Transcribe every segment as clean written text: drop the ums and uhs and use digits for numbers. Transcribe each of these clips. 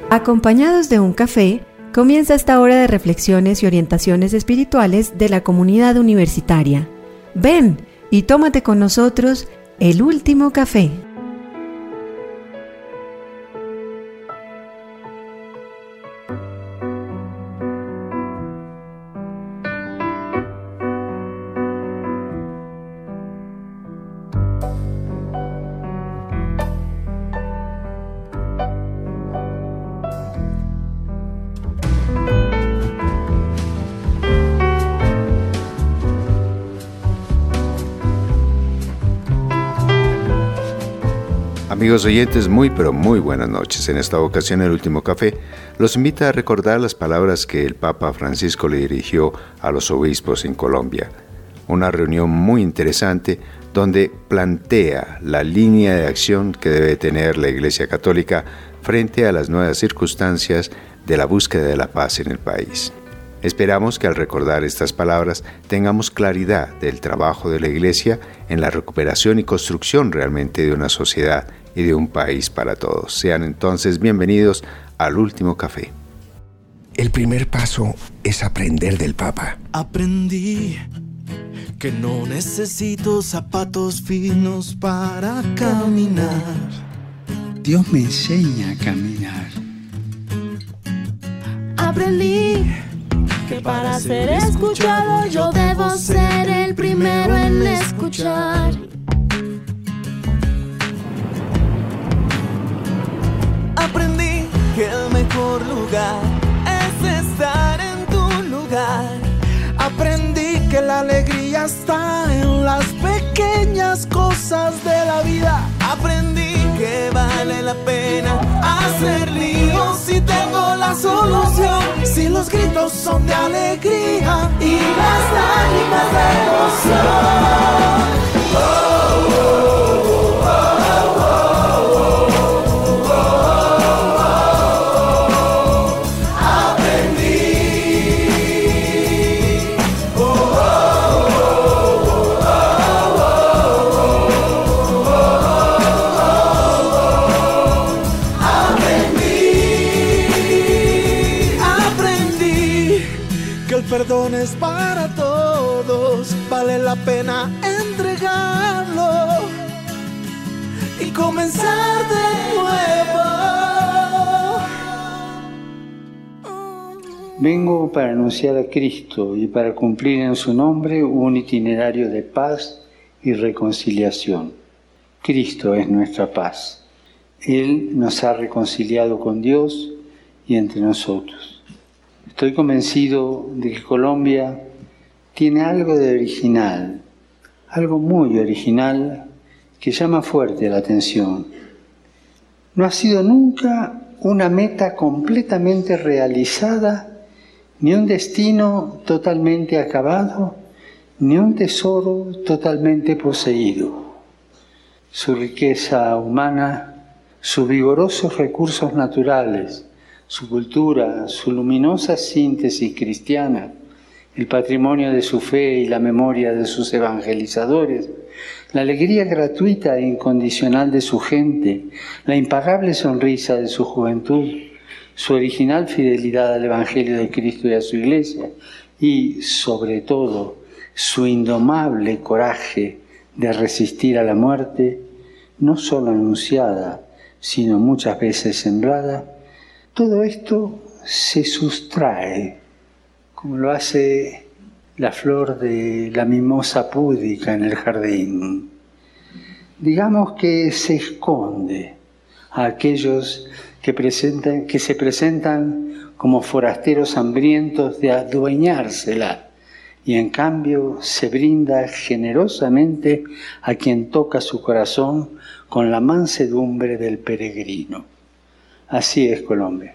Acompañados de un café, comienza esta hora de reflexiones y orientaciones espirituales de la comunidad universitaria. Ven y tómate con nosotros el último café. Amigos oyentes, muy pero muy buenas noches. En esta ocasión, el último café los invita a recordar las palabras que el Papa Francisco le dirigió a los obispos en Colombia. Una reunión muy interesante donde plantea la línea de acción que debe tener la Iglesia Católica frente a las nuevas circunstancias de la búsqueda de la paz en el país. Esperamos que al recordar estas palabras tengamos claridad del trabajo de la Iglesia en la recuperación y construcción realmente de una sociedad y de un país para todos. Sean entonces bienvenidos al último café. El primer paso es aprender del Papa. Aprendí que no necesito zapatos finos para caminar. Dios me enseña a caminar. Aprendí que para ser escuchado yo debo ser el primero en escuchar. Aprendí que el mejor lugar es estar en tu lugar. Aprendí que la alegría está en las pequeñas cosas de la vida. Aprendí que vale la pena hacer líos si tengo la solución. Si los gritos son de alegría y las lágrimas de emoción. Perdón es para todos, vale la pena entregarlo y comenzar de nuevo. Vengo para anunciar a Cristo y para cumplir en su nombre un itinerario de paz y reconciliación. Cristo es nuestra paz. Él nos ha reconciliado con Dios y entre nosotros. Estoy convencido de que Colombia tiene algo de original, algo muy original que llama fuerte la atención. No ha sido nunca una meta completamente realizada, ni un destino totalmente acabado, ni un tesoro totalmente poseído. Su riqueza humana, sus vigorosos recursos naturales, su cultura, su luminosa síntesis cristiana, el patrimonio de su fe y la memoria de sus evangelizadores, la alegría gratuita e incondicional de su gente, la impagable sonrisa de su juventud, su original fidelidad al Evangelio de Cristo y a su Iglesia, y, sobre todo, su indomable coraje de resistir a la muerte, no solo anunciada, sino muchas veces sembrada. Todo esto se sustrae, como lo hace la flor de la mimosa púdica en el jardín. Digamos que se esconde a aquellos que se presentan como forasteros hambrientos de adueñársela, y en cambio se brinda generosamente a quien toca su corazón con la mansedumbre del peregrino. Así es Colombia.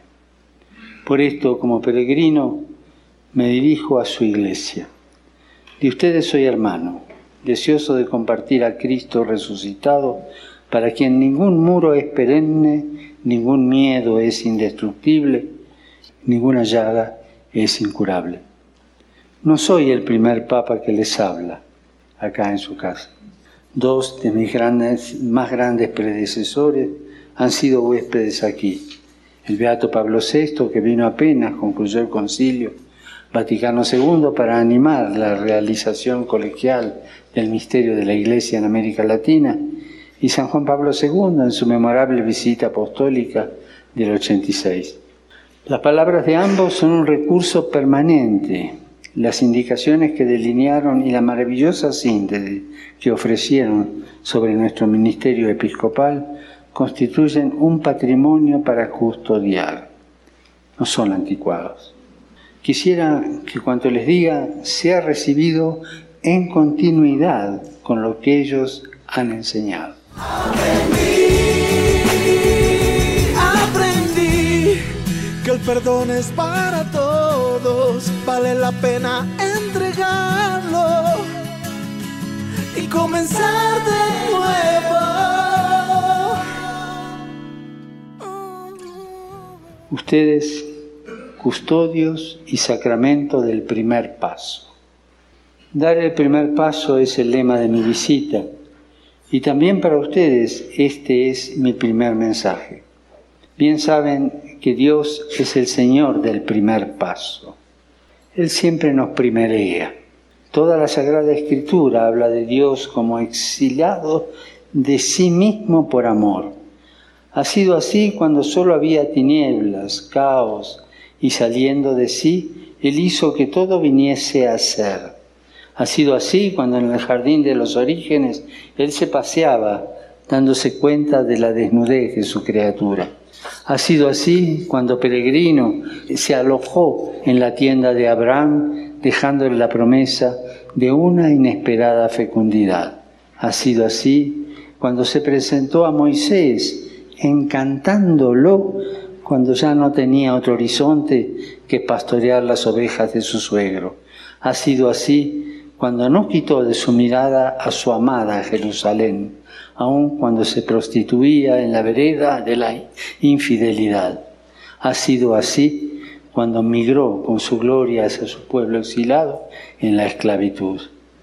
Por esto, como peregrino, me dirijo a su iglesia. De ustedes soy hermano, deseoso de compartir a Cristo resucitado, para quien ningún muro es perenne, ningún miedo es indestructible, ninguna llaga es incurable. No soy el primer papa que les habla acá en su casa. Dos de mis más grandes predecesores han sido huéspedes aquí, El beato Pablo VI, que vino apenas, concluyó el Concilio Vaticano II para animar la realización colegial del misterio de la Iglesia en América Latina, y San Juan Pablo II en su memorable visita apostólica del 86. Las palabras de ambos son un recurso permanente. Las indicaciones que delinearon y la maravillosa síntesis que ofrecieron sobre nuestro ministerio episcopal constituyen un patrimonio para custodiar. No son anticuados. Quisiera que cuanto les diga sea recibido en continuidad con lo que ellos han enseñado. Aprendí que el perdón es para todos, vale la pena entregarlo y comenzar de nuevo. Ustedes, custodios y sacramento del primer paso. Dar el primer paso es el lema de mi visita. Y también para ustedes este es mi primer mensaje. Bien saben que Dios es el Señor del primer paso. Él siempre nos primerea. Toda la Sagrada Escritura habla de Dios como exiliado de sí mismo por amor. Ha sido así cuando solo había tinieblas, caos, y saliendo de sí, Él hizo que todo viniese a ser. Ha sido así cuando en el jardín de los orígenes Él se paseaba, dándose cuenta de la desnudez de su criatura. Ha sido así cuando peregrino se alojó en la tienda de Abraham, dejándole la promesa de una inesperada fecundidad. Ha sido así cuando se presentó a Moisés, encantándolo cuando ya no tenía otro horizonte que pastorear las ovejas de su suegro. Ha sido así cuando no quitó de su mirada a su amada Jerusalén, aun cuando se prostituía en la vereda de la infidelidad. Ha sido así cuando migró con su gloria hacia su pueblo exilado en la esclavitud.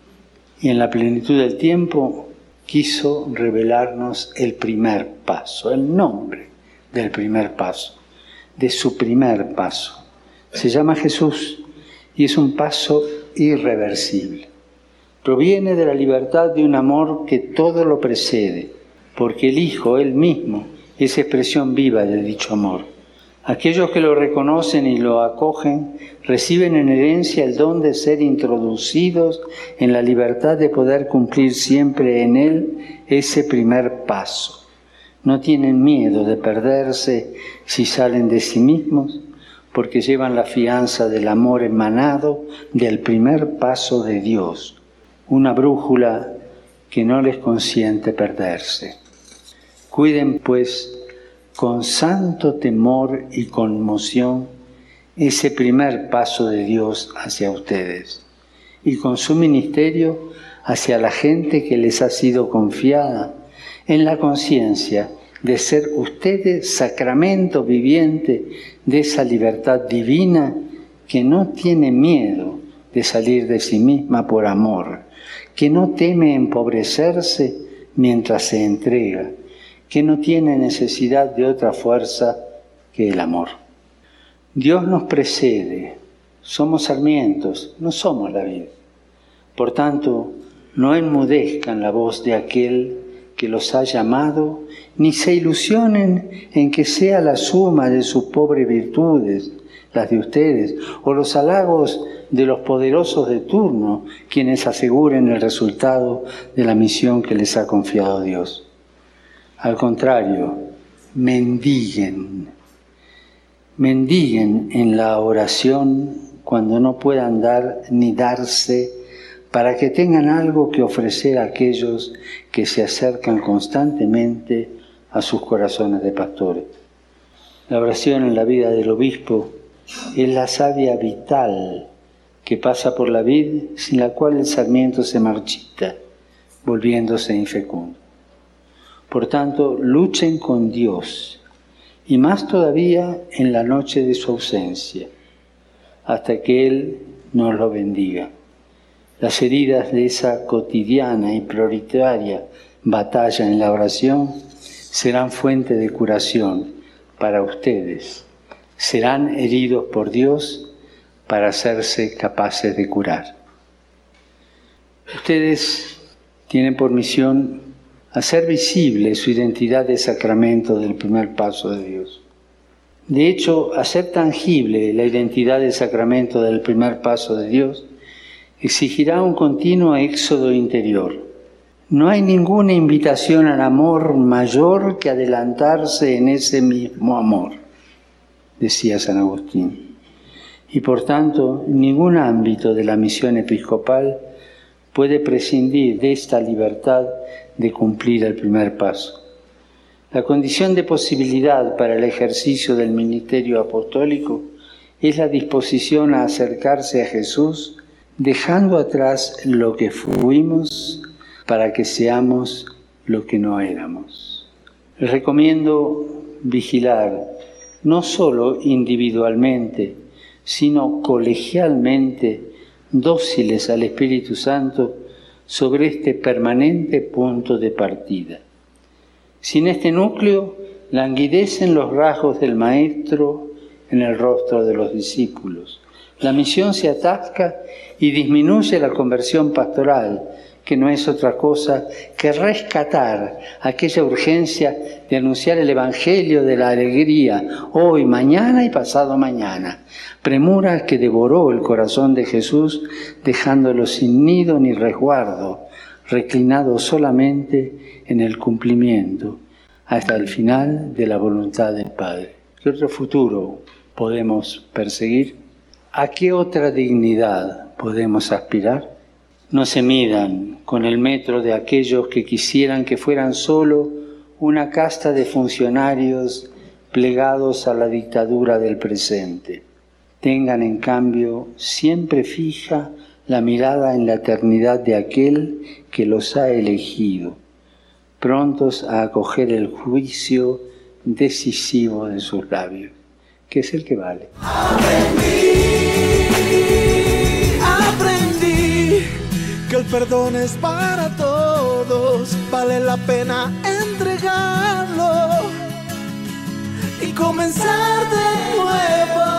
Y en la plenitud del tiempo quiso revelarnos el primer paso, el nombre del primer paso, de su primer paso. Se llama Jesús y es un paso irreversible. Proviene de la libertad de un amor que todo lo precede, porque el Hijo, Él mismo, es expresión viva de dicho amor. Aquellos que lo reconocen y lo acogen reciben en herencia el don de ser introducidos en la libertad de poder cumplir siempre en Él ese primer paso. No tienen miedo de perderse si salen de sí mismos, porque llevan la fianza del amor emanado del primer paso de Dios, una brújula que no les consiente perderse. Cuiden, pues, con santo temor y conmoción ese primer paso de Dios hacia ustedes y con su ministerio hacia la gente que les ha sido confiada, en la conciencia de ser ustedes sacramento viviente de esa libertad divina que no tiene miedo de salir de sí misma por amor, que no teme empobrecerse mientras se entrega, que no tiene necesidad de otra fuerza que el amor. Dios nos precede, somos sarmientos, no somos la vid. Por tanto, no enmudezcan la voz de aquel que los ha llamado, ni se ilusionen en que sea la suma de sus pobres virtudes, las de ustedes, o los halagos de los poderosos de turno, quienes aseguren el resultado de la misión que les ha confiado Dios. Al contrario, mendiguen en la oración cuando no puedan dar ni darse, para que tengan algo que ofrecer a aquellos que se acercan constantemente a sus corazones de pastores. La oración en la vida del obispo es la savia vital que pasa por la vid, sin la cual el sarmiento se marchita, volviéndose infecundo. Por tanto, luchen con Dios, y más todavía en la noche de su ausencia, hasta que Él nos lo bendiga. Las heridas de esa cotidiana y prioritaria batalla en la oración serán fuente de curación para ustedes. Serán heridos por Dios para hacerse capaces de curar. Ustedes tienen por misión hacer visible su identidad de sacramento del primer paso de Dios. De hecho, hacer tangible la identidad de sacramento del primer paso de Dios exigirá un continuo éxodo interior. No hay ninguna invitación al amor mayor que adelantarse en ese mismo amor, decía San Agustín. Y por tanto, ningún ámbito de la misión episcopal puede prescindir de esta libertad de cumplir el primer paso. La condición de posibilidad para el ejercicio del ministerio apostólico es la disposición a acercarse a Jesús, dejando atrás lo que fuimos para que seamos lo que no éramos. Les recomiendo vigilar, no solo individualmente, sino colegialmente, dóciles al Espíritu Santo, sobre este permanente punto de partida. Sin este núcleo, languidecen los rasgos del Maestro en el rostro de los discípulos. La misión se atasca y disminuye la conversión pastoral, que no es otra cosa que rescatar aquella urgencia de anunciar el Evangelio de la alegría, hoy, mañana y pasado mañana. Premura que devoró el corazón de Jesús, dejándolo sin nido ni resguardo, reclinado solamente en el cumplimiento, hasta el final de la voluntad del Padre. ¿Qué otro futuro podemos perseguir? ¿A qué otra dignidad podemos aspirar? No se midan con el metro de aquellos que quisieran que fueran solo una casta de funcionarios plegados a la dictadura del presente. Tengan, en cambio, siempre fija la mirada en la eternidad de aquel que los ha elegido, prontos a acoger el juicio decisivo de sus labios, que es el que vale. Aprendí que el perdón es para todos, vale la pena entregarlo y comenzar de nuevo.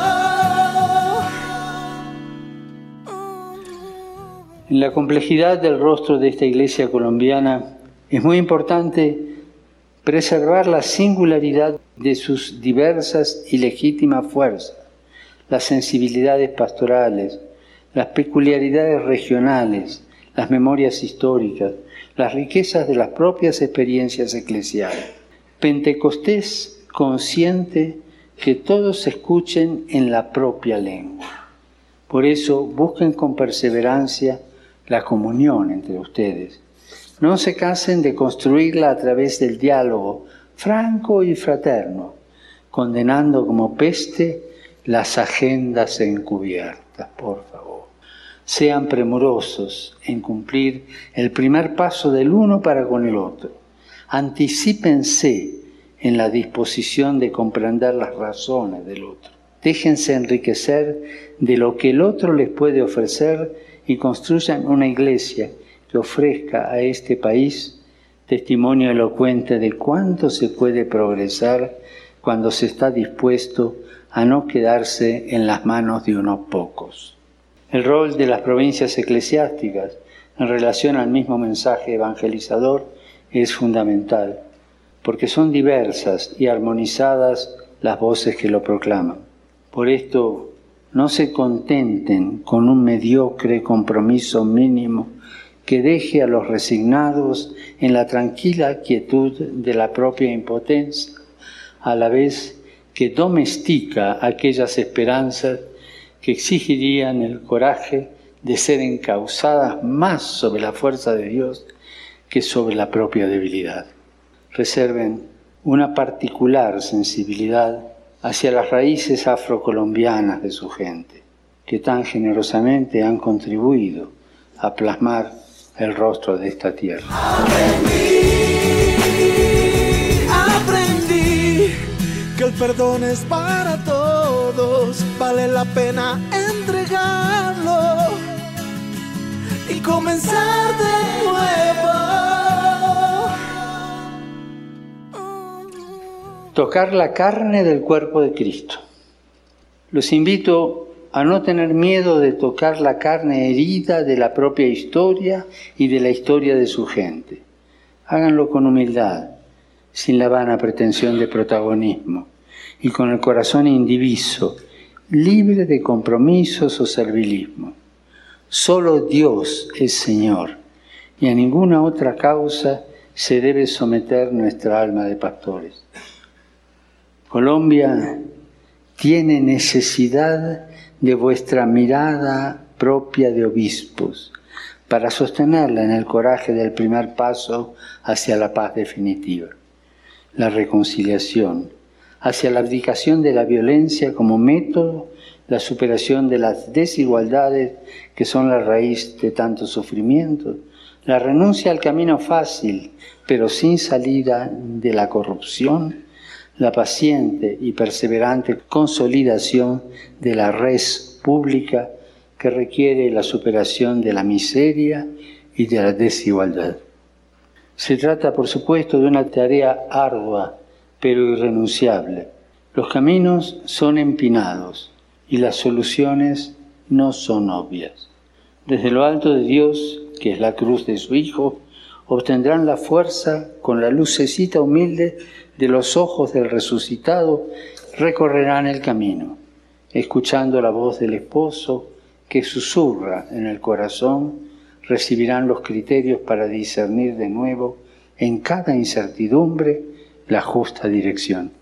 En la complejidad del rostro de esta iglesia colombiana es muy importante preservar la singularidad de sus diversas y legítimas fuerzas, las sensibilidades pastorales, las peculiaridades regionales, las memorias históricas, las riquezas de las propias experiencias eclesiales. Pentecostés consciente que todos escuchen en la propia lengua. Por eso busquen con perseverancia la comunión entre ustedes. No se cansen de construirla a través del diálogo franco y fraterno, condenando como peste las agendas encubiertas, por favor. Sean premurosos en cumplir el primer paso del uno para con el otro. Anticípense en la disposición de comprender las razones del otro. Déjense enriquecer de lo que el otro les puede ofrecer y construyan una iglesia que ofrezca a este país testimonio elocuente de cuánto se puede progresar cuando se está dispuesto a no quedarse en las manos de unos pocos. El rol de las provincias eclesiásticas en relación al mismo mensaje evangelizador es fundamental, porque son diversas y armonizadas las voces que lo proclaman. Por esto, no se contenten con un mediocre compromiso mínimo que deje a los resignados en la tranquila quietud de la propia impotencia, a la vez que domestica aquellas esperanzas que exigirían el coraje de ser encausadas más sobre la fuerza de Dios que sobre la propia debilidad. Reserven una particular sensibilidad hacia las raíces afrocolombianas de su gente, que tan generosamente han contribuido a plasmar el rostro de esta tierra. Aprendí que el perdón es para todos, vale la pena entregarlo y comenzar de nuevo. Tocar la carne del cuerpo de Cristo. Los invito a no tener miedo de tocar la carne herida de la propia historia y de la historia de su gente. Háganlo con humildad, sin la vana pretensión de protagonismo y con el corazón indiviso, libre de compromisos o servilismo. Solo Dios es Señor y a ninguna otra causa se debe someter nuestra alma de pastores. Colombia tiene necesidad de vuestra mirada propia de obispos para sostenerla en el coraje del primer paso hacia la paz definitiva, la reconciliación, hacia la abdicación de la violencia como método, la superación de las desigualdades que son la raíz de tanto sufrimiento, la renuncia al camino fácil, pero sin salida de la corrupción, la paciente y perseverante consolidación de la res pública que requiere la superación de la miseria y de la desigualdad. Se trata, por supuesto, de una tarea ardua, pero irrenunciable. Los caminos son empinados y las soluciones no son obvias. Desde lo alto de Dios, que es la cruz de su Hijo, obtendrán la fuerza con la lucecita humilde de los ojos del resucitado, recorrerán el camino, escuchando la voz del esposo que susurra en el corazón, recibirán los criterios para discernir de nuevo en cada incertidumbre la justa dirección.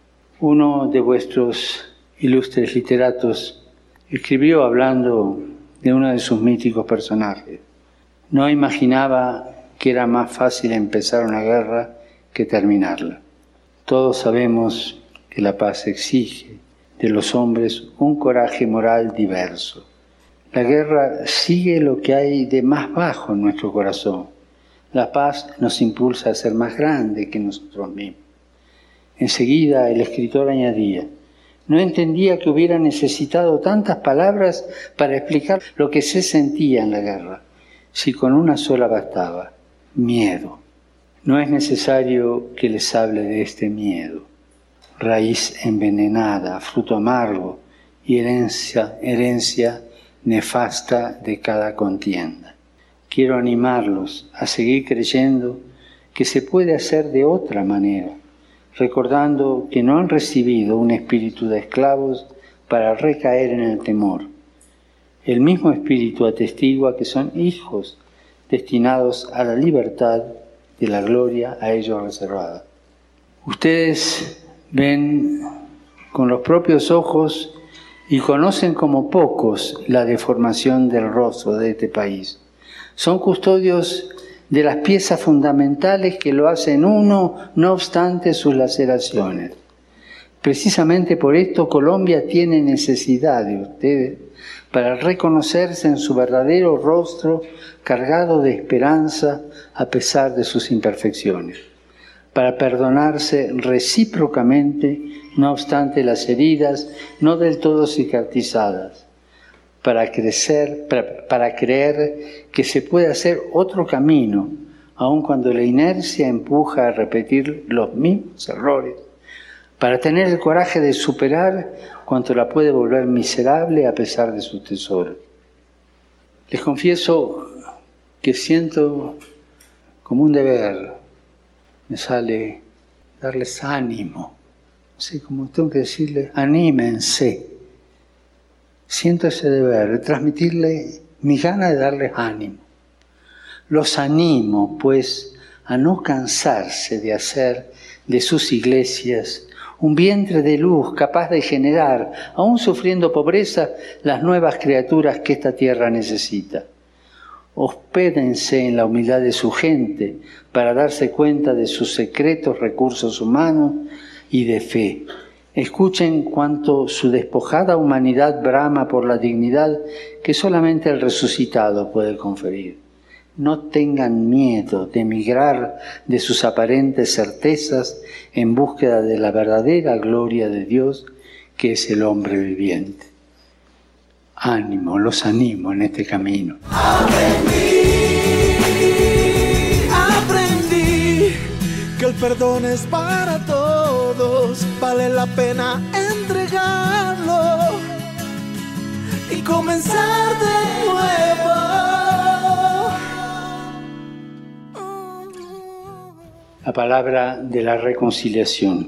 Uno de vuestros ilustres literatos escribió hablando de uno de sus míticos personajes. No imaginaba que era más fácil empezar una guerra que terminarla. Todos sabemos que la paz exige de los hombres un coraje moral diverso. La guerra sigue lo que hay de más bajo en nuestro corazón. La paz nos impulsa a ser más grande que nosotros mismos. Enseguida el escritor añadía: no entendía que hubiera necesitado tantas palabras para explicar lo que se sentía en la guerra, si con una sola bastaba: miedo. No es necesario que les hable de este miedo, raíz envenenada, fruto amargo y herencia nefasta de cada contienda. Quiero animarlos a seguir creyendo que se puede hacer de otra manera, recordando que no han recibido un espíritu de esclavos para recaer en el temor. El mismo espíritu atestigua que son hijos destinados a la libertad de la gloria a ellos reservada. Ustedes ven con los propios ojos y conocen como pocos la deformación del rostro de este país. Son custodios de las piezas fundamentales que lo hacen uno, no obstante sus laceraciones. Precisamente por esto Colombia tiene necesidad de ustedes para reconocerse en su verdadero rostro cargado de esperanza a pesar de sus imperfecciones, para perdonarse recíprocamente no obstante las heridas no del todo cicatrizadas, para creer que se puede hacer otro camino, aun cuando la inercia empuja a repetir los mismos errores, para tener el coraje de superar cuanto la puede volver miserable a pesar de sus tesoros. Les confieso que siento como un deber, me sale darles ánimo, así como tengo que decirles, anímense. Siento ese deber de transmitirle mi gana de darles ánimo. Los animo, pues, a no cansarse de hacer de sus iglesias un vientre de luz capaz de generar, aún sufriendo pobreza, las nuevas criaturas que esta tierra necesita. Hospédense en la humildad de su gente para darse cuenta de sus secretos recursos humanos y de fe. Escuchen cuánto su despojada humanidad brama por la dignidad que solamente el resucitado puede conferir. No tengan miedo de emigrar de sus aparentes certezas en búsqueda de la verdadera gloria de Dios, que es el hombre viviente. Ánimo, los animo en este camino. Aprendí que el perdón es para todos. todos, vale la pena entregarlo y comenzar de nuevo. La palabra de la reconciliación.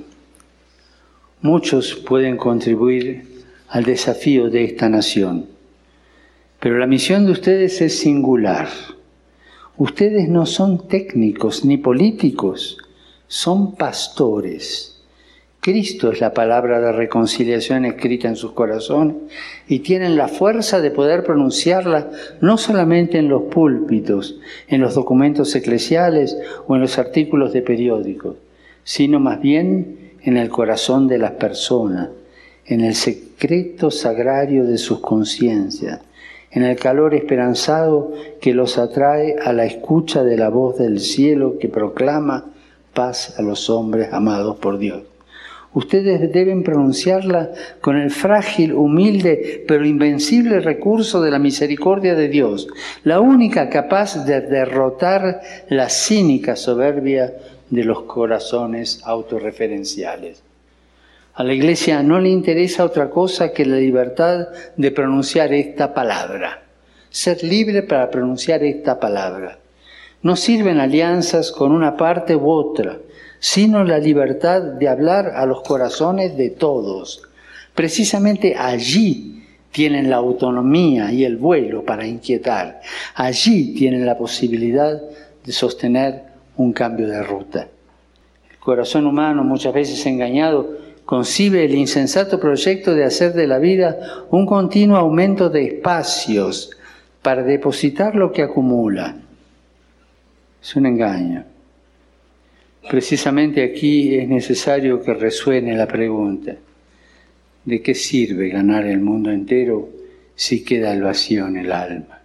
Muchos pueden contribuir al desafío de esta nación, pero la misión de ustedes es singular. Ustedes no son técnicos ni políticos, son pastores. Cristo es la palabra de reconciliación escrita en sus corazones y tienen la fuerza de poder pronunciarla no solamente en los púlpitos, en los documentos eclesiales o en los artículos de periódicos, sino más bien en el corazón de las personas, en el secreto sagrario de sus conciencias, en el calor esperanzado que los atrae a la escucha de la voz del cielo que proclama paz a los hombres amados por Dios. Ustedes deben pronunciarla con el frágil, humilde, pero invencible recurso de la misericordia de Dios, la única capaz de derrotar la cínica soberbia de los corazones autorreferenciales. A la Iglesia no le interesa otra cosa que la libertad de pronunciar esta palabra, ser libre para pronunciar esta palabra. No sirven alianzas con una parte u otra, sino la libertad de hablar a los corazones de todos. Precisamente allí tienen la autonomía y el vuelo para inquietar. Allí tienen la posibilidad de sostener un cambio de ruta. El corazón humano, muchas veces engañado, concibe el insensato proyecto de hacer de la vida un continuo aumento de espacios para depositar lo que acumula. Es un engaño. Precisamente aquí es necesario que resuene la pregunta: ¿de qué sirve ganar el mundo entero si queda el vacío en el alma?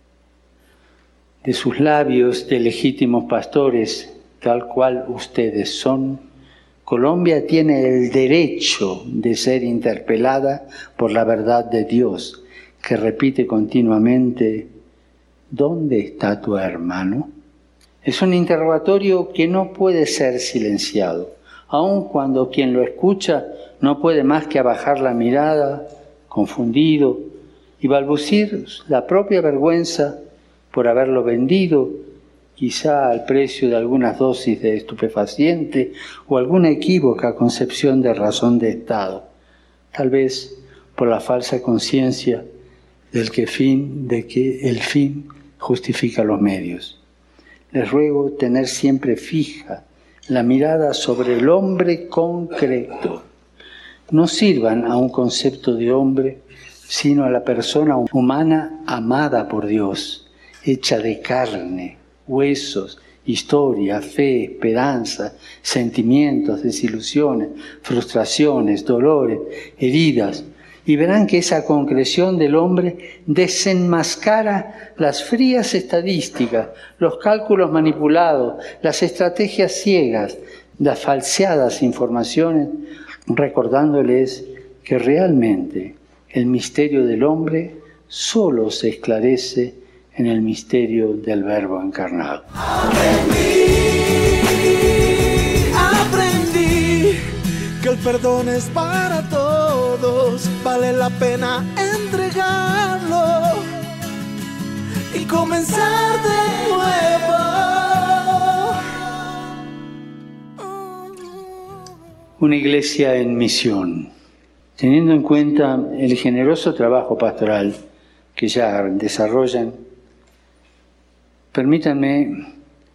De sus labios de legítimos pastores, tal cual ustedes son, Colombia tiene el derecho de ser interpelada por la verdad de Dios, que repite continuamente: ¿dónde está tu hermano? Es un interrogatorio que no puede ser silenciado, aun cuando quien lo escucha no puede más que abajar la mirada, confundido, y balbucir la propia vergüenza por haberlo vendido, quizá al precio de algunas dosis de estupefaciente o alguna equívoca concepción de razón de Estado, tal vez por la falsa conciencia de que el fin justifica los medios. Les ruego tener siempre fija la mirada sobre el hombre concreto. No sirvan a un concepto de hombre, sino a la persona humana amada por Dios, hecha de carne, huesos, historia, fe, esperanza, sentimientos, desilusiones, frustraciones, dolores, heridas. Y verán que esa concreción del hombre desenmascara las frías estadísticas, los cálculos manipulados, las estrategias ciegas, las falseadas informaciones, recordándoles que realmente el misterio del hombre solo se esclarece en el misterio del Verbo encarnado. Aprendí que el perdón es para todos, vale la pena entregarlo y comenzar de nuevo. Una iglesia en misión, teniendo en cuenta el generoso trabajo pastoral que ya desarrollan, permítanme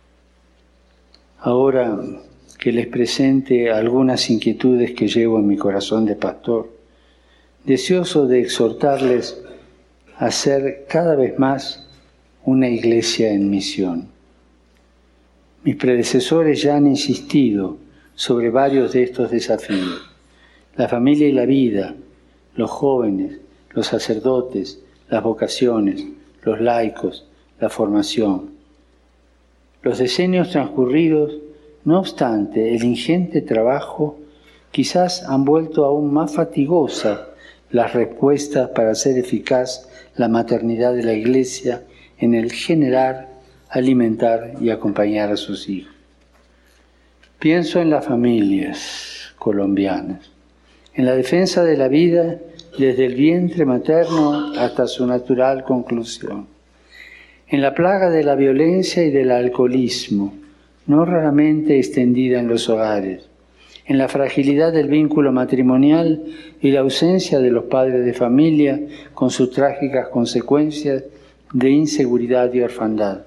ahora que les presente algunas inquietudes que llevo en mi corazón de pastor, deseoso de exhortarles a ser cada vez más una iglesia en misión. Mis predecesores ya han insistido sobre varios de estos desafíos: la familia y la vida, los jóvenes, los sacerdotes, las vocaciones, los laicos, la formación. Los decenios transcurridos, no obstante el ingente trabajo, quizás han vuelto aún más fatigosas las respuestas para hacer eficaz la maternidad de la Iglesia en el generar, alimentar y acompañar a sus hijos. Pienso en las familias, colombianas. En la defensa de la vida desde el vientre materno hasta su natural conclusión. En la plaga de la violencia y del alcoholismo, no raramente extendida en los hogares. En la fragilidad del vínculo matrimonial y la ausencia de los padres de familia con sus trágicas consecuencias de inseguridad y orfandad.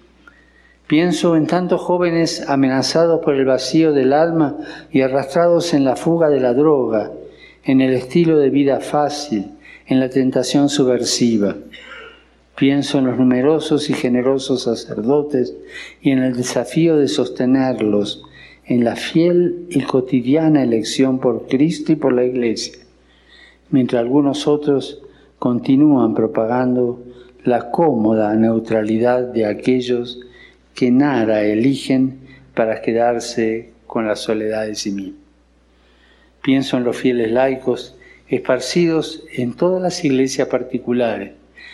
Pienso en tantos jóvenes amenazados por el vacío del alma y arrastrados en la fuga de la droga, en el estilo de vida fácil, en la tentación subversiva. Pienso en los numerosos y generosos sacerdotes y en el desafío de sostenerlos en la fiel y cotidiana elección por Cristo y por la Iglesia, mientras algunos otros continúan propagando la cómoda neutralidad de aquellos que nada eligen para quedarse con la soledad de sí mismos. Pienso en los fieles laicos esparcidos en todas las iglesias particulares,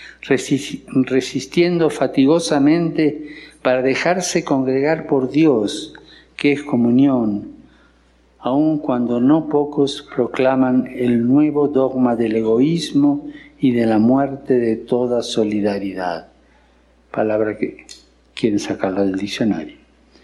resistiendo fatigosamente para dejarse congregar por Dios, que es comunión, aun cuando no pocos proclaman el nuevo dogma del egoísmo y de la muerte de toda solidaridad. Palabra que quieren sacarla del diccionario.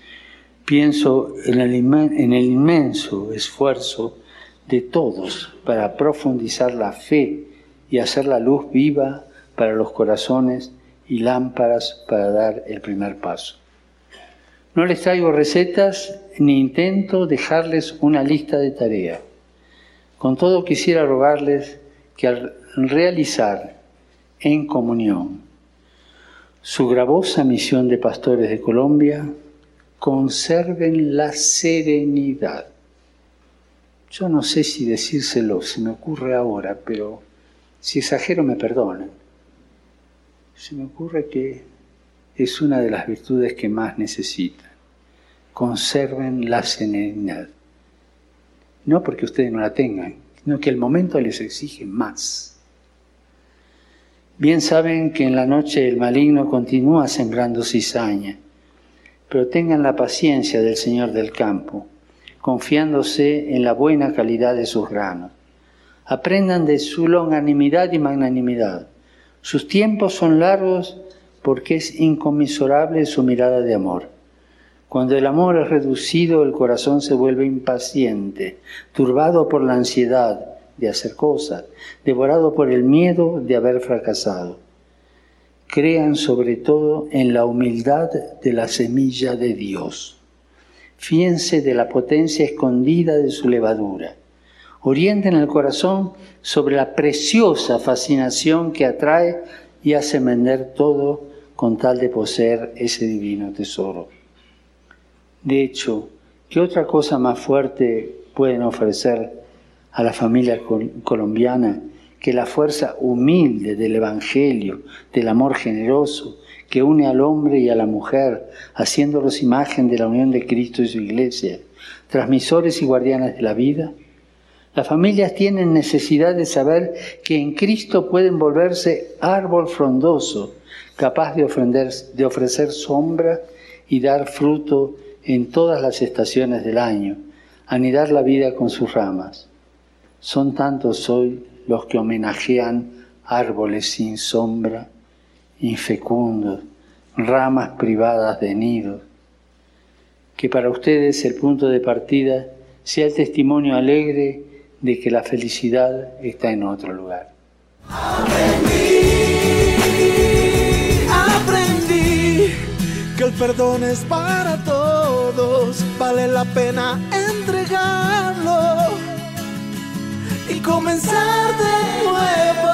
Pienso en el inmenso esfuerzo de todos para profundizar la fe y hacer la luz viva para los corazones y lámparas para dar el primer paso. No les traigo recetas ni intento dejarles una lista de tareas. Con todo quisiera rogarles que al realizar en comunión su gravosa misión de pastores de Colombia, conserven la serenidad. Yo no sé si decírselo, se me ocurre ahora, pero si exagero me perdonan. Se me ocurre que es una de las virtudes que más necesitan. Conserven la serenidad. No porque ustedes no la tengan, sino que el momento les exige más. Bien saben que en la noche el maligno continúa sembrando cizaña, pero tengan la paciencia del Señor del campo, confiándose en la buena calidad de sus granos. Aprendan de su longanimidad y magnanimidad. Sus tiempos son largos porque es inconmensurable su mirada de amor. Cuando el amor es reducido, el corazón se vuelve impaciente, turbado por la ansiedad de hacer cosas, devorado por el miedo de haber fracasado. Crean sobre todo en la humildad de la semilla de Dios. Fíense de la potencia escondida de su levadura. Orienten el corazón sobre la preciosa fascinación que atrae y hace vender todo con tal de poseer ese divino tesoro. De hecho, ¿qué otra cosa más fuerte pueden ofrecer a la familia colombiana que la fuerza humilde del Evangelio, del amor generoso, que une al hombre y a la mujer, haciéndolos imagen de la unión de Cristo y su Iglesia, transmisores y guardianes de la vida? Las familias tienen necesidad de saber que en Cristo pueden volverse árbol frondoso, capaz de ofrecer sombra y dar fruto en todas las estaciones del año, anidar la vida con sus ramas. Son tantos hoy los que homenajean árboles sin sombra, infecundos, ramas privadas de nidos. Que para ustedes el punto de partida sea el testimonio alegre de que la felicidad está en otro lugar. Aprendí que el perdón es para todos, vale la pena entregarlo y comenzar de nuevo.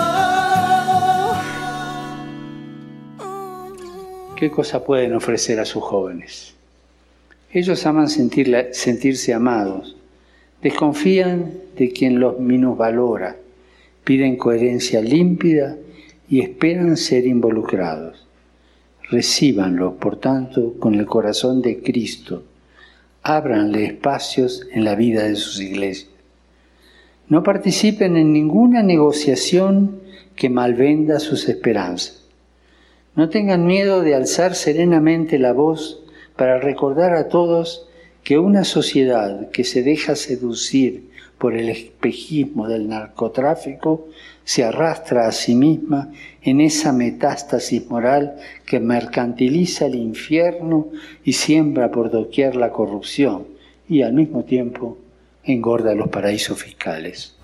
¿Qué cosa pueden ofrecer a sus jóvenes? Ellos aman sentirse amados, desconfían de quien los minusvalora, piden coherencia límpida y esperan ser involucrados. Recíbanlo, por tanto, con el corazón de Cristo. Ábranle espacios en la vida de sus iglesias. No participen en ninguna negociación que malvenda sus esperanzas. No tengan miedo de alzar serenamente la voz para recordar a todos que una sociedad que se deja seducir por el espejismo del narcotráfico se arrastra a sí misma en esa metástasis moral que mercantiliza el infierno y siembra por doquier la corrupción y al mismo tiempo engorda los paraísos fiscales.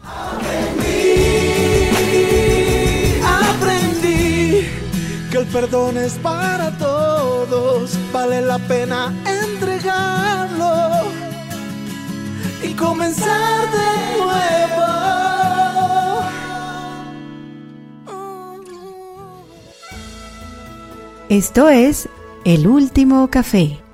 Aprendí que el perdón es para todos, vale la pena entregarlo y comenzar de nuevo. Esto es El Último Café.